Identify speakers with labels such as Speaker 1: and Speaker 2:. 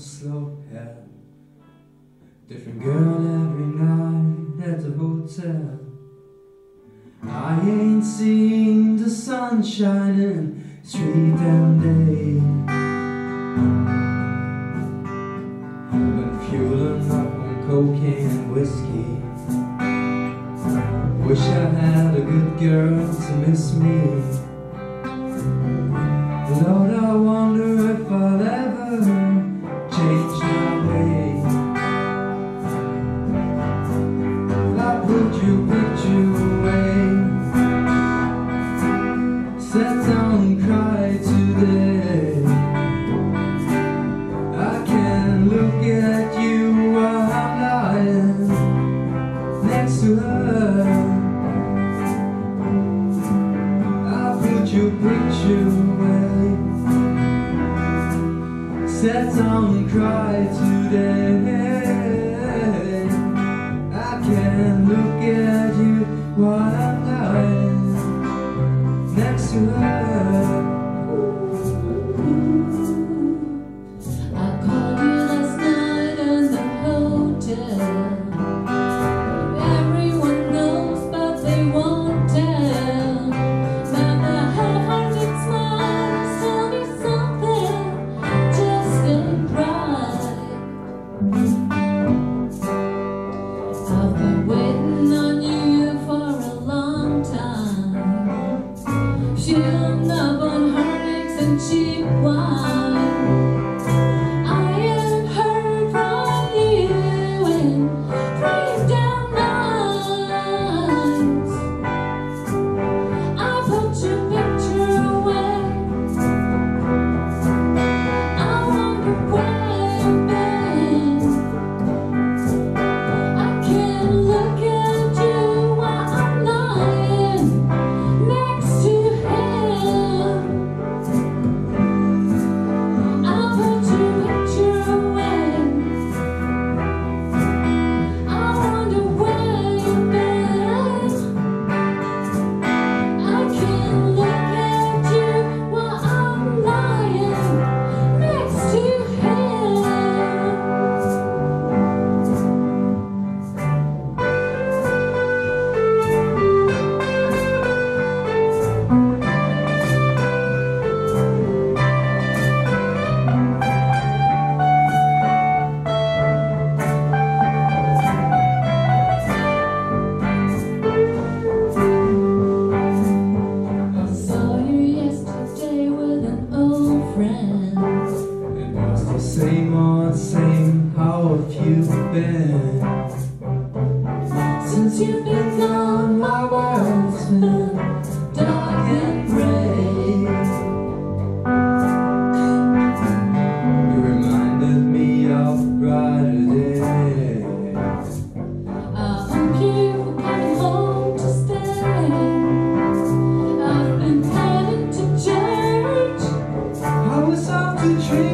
Speaker 1: slow hair. Different girl every night at the hotel. I ain't seen the sun shining street and day. Been fueling up on cocaine and whiskey. Wish I had a good girl to miss me. Lord, I wonder if I'll ever change my way. I put your picture away, sat down and cried today. I can't look at you while I'm lying next to her. I put your picture away, sat down and cried today. I can't look at you while I'm lying next to her.
Speaker 2: I called you last night in the hotel. Everyone knows but they won't tell. Now the half-hearted smiles tell me something just ain't right. I've been waiting on you for a long time, shielding up on heartaches and cheap wine. I ain't heard from you in 3 damn nights. I put your picture away, I wonder where you've been. I can't look at you while I'm lying next to him. I put your picture away, I wonder where you've been. I can't look at you while I'm lying next to him. I saw you yesterday with an old friend.
Speaker 1: It was the same old same, how have you been?
Speaker 2: Since you've been gone, my world's been dark and gray.
Speaker 1: You reminded me of brighter days.
Speaker 2: I hope you come home to stay. I've been headed to church.
Speaker 1: I was out to dream.